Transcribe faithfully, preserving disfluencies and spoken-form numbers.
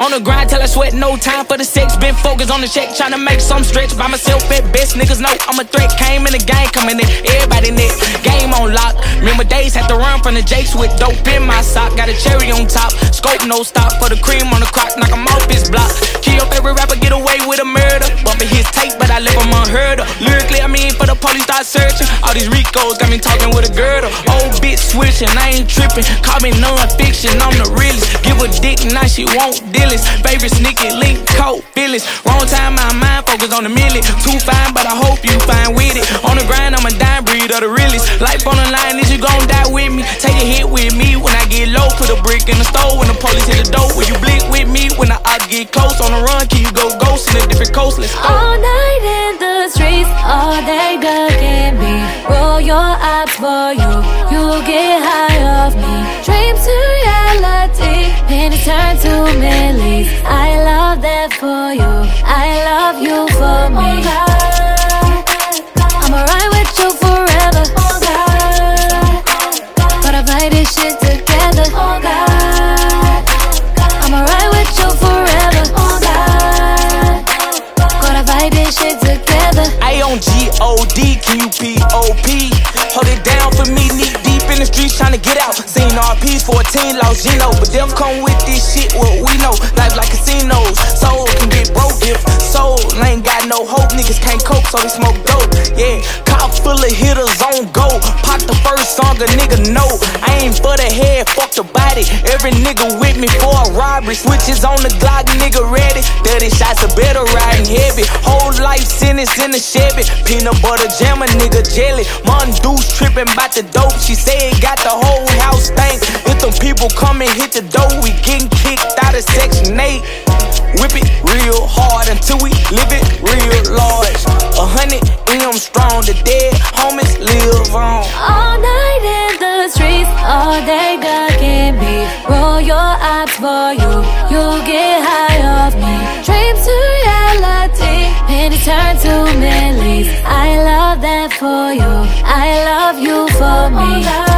On the grind till I sweat, no time for the sex. Been focused on the check, tryna make some stretch. By myself at best, niggas know I'm a threat. Came in the game, coming in, everybody net. Game on lock. Remember days, had to run from the jakes with dope in my sock. Got a cherry on top, scope no stop. For the cream on the crock, knock him off his block. Kill your favorite rapper, get away with a murder. Bumping his tape, but I left him unheard of. Lyrically, I mean, for the police start searching. All these Ricos got me talking with a girdle. Old bitch switching, I ain't tripping. Call me non-fiction, I'm the realest. Give a dick, now she won't deal it. Favorite sneaky link, cold feelings. Wrong time, my mind focus on the milli. Too fine, but I hope you fine with it. On the grind, I'm a dime breed of the realest. Life on the line, is you gon' die with me? Take a hit with me when I get low. Put a brick in the stove when the police hit the door. Will you blink with me when the odds get close? On the run, can you go ghost in a different coast? Let's go. All night in the streets, all day ducking me. Roll your eyes for you, you'll get high off me. Dreams to reality, pennies turn to millies. I love that for you, I love you for me. I'ma ride with you forever. Gotta play this shit together. I'ma ride with you forever. Gotta fight this shit together. I on G O D, can you P O P? Hold it down for me, knee deep in the streets tryna get out. Seen R Ps, fourteen lost Gino, but them come with this shit, what we know. Life like casinos, soul can get broke if soul ain't got no hope. Niggas can't cope, so they smoke dope. Yeah, car full of hitters on go. Pop the first song a nigga know. I ain't for the head, fuck the body. Every nigga with me for a robbery. Switches on the Glock, nigga ready. thirty shots of better riding heavy. Whole life sentence in the Chevy. Peanut butter jam a nigga jelly. Mondoose tripping bout the dope. She said got the whole house stank. If them people come and hit the door, we getting kicked out of section eight. Whip it real hard until we live it real large. A hundred M strong, the dead homies live on. All night in the streets, all day ducking me. Roll your eyes for you, you'll get high off me. Dreams to reality, pennies turn to millies. I love that for you, I love you for me.